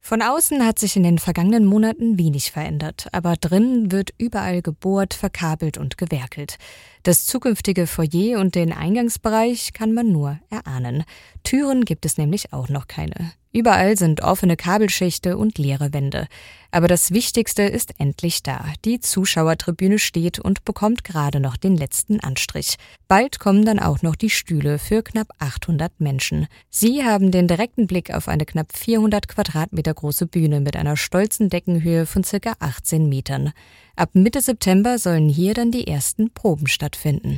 Von außen hat sich in den vergangenen Monaten wenig verändert, aber drinnen wird überall gebohrt, verkabelt und gewerkelt. Das zukünftige Foyer und den Eingangsbereich kann man nur erahnen. Türen gibt es nämlich auch noch keine. Überall sind offene Kabelschächte und leere Wände. Aber das Wichtigste ist endlich da. Die Zuschauertribüne steht und bekommt gerade noch den letzten Anstrich. Bald kommen dann auch noch die Stühle für knapp 800 Menschen. Sie haben den direkten Blick auf eine knapp 400 Quadratmeter große Bühne mit einer stolzen Deckenhöhe von ca. 18 Metern. Ab Mitte September sollen hier dann die ersten Proben stattfinden.